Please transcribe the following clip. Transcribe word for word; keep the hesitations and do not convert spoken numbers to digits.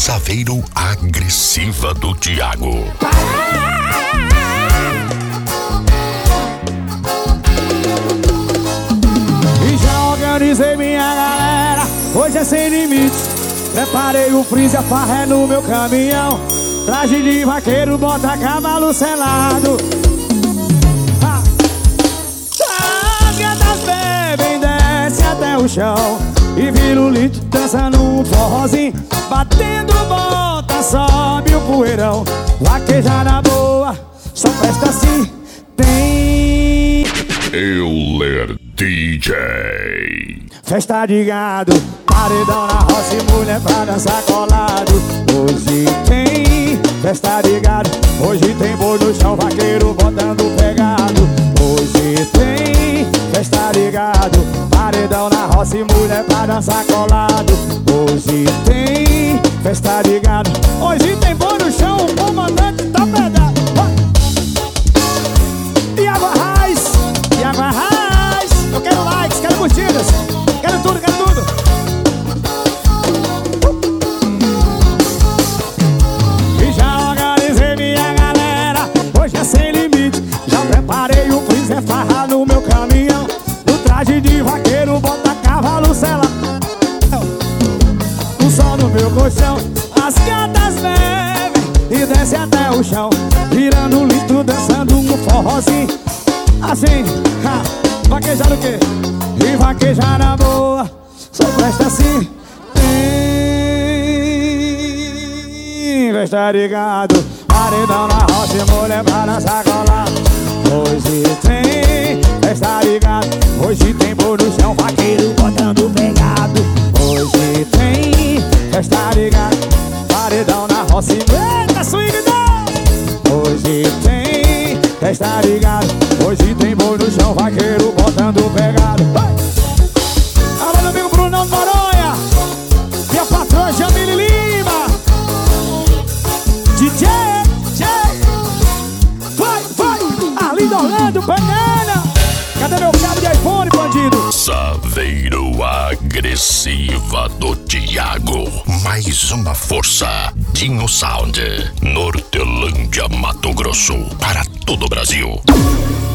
Saveiro Agressiva do Thiago. E já organizei minha galera, hoje é sem limites. Preparei o freezer, farré no meu caminhão. Traje de vaqueiro, bota cavalo selado. As gatas bebem, desce até o chão e vira o litro, dançando um forrozinho. Batendo bota, sobe o poeirão. Vaqueja na boa, só presta assim. Tem Euler D J. festa de gado, paredão na roça e mulher pra dançar colado. Hoje tem festa de gado, hoje tem boi no chão, vaqueiro botando pegado. Hoje tem festa de gado, paredão na roça e mulher pra dançar colado. Hoje tem festa de gado, hoje tem boi no chão, o comandante tá pegado. E água raiz, e água raiz. Eu quero likes, quero curtidas, quero tudo, quero tudo. E já organizei minha galera, hoje é sem limite. Já preparei o freezer, farra no meu caminhão. No traje de vaqueiro, bota cavalo selado. O sol no meu colchão, as gatas bebem e desce até o chão, virando litro, dançando um forrozinho. Assim, ha, vaquejar o quê? E vaquejar na boa, só presta assim. Tem festa de gado, paredão na roça e mulher pra dançar colado. Hoje tem festa de gado, hoje tem boi no chão, vaqueiro botando pegado. Hoje tem festa de gado, paredão na roça e eita swing não! Hoje tem festa de gado, hoje tem boi no chão, vaqueiro botando pegado. Alô, meu amigo Brunão de Noronha e a patroa Jamile Lima. D J, D J, vai, vai, Arlindo Orlando, banana. Cadê meu cabo de iPhone, bandido? Saveiro Agressiva do Thiago. Mais uma força. Dinho Sound. Nortelândia, Mato Grosso. Para todo o Brasil.